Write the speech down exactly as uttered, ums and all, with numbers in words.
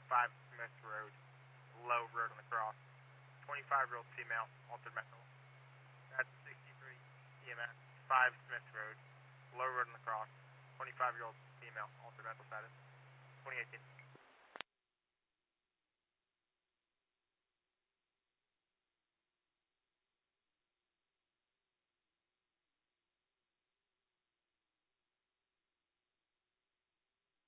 five Smith Road, Low Road on the cross. twenty-five-year-old female, altered mental. That's sixty-three E M S, five Smith Road, Low Road on the cross. twenty-five-year-old female, altered mental status. twenty eighteen.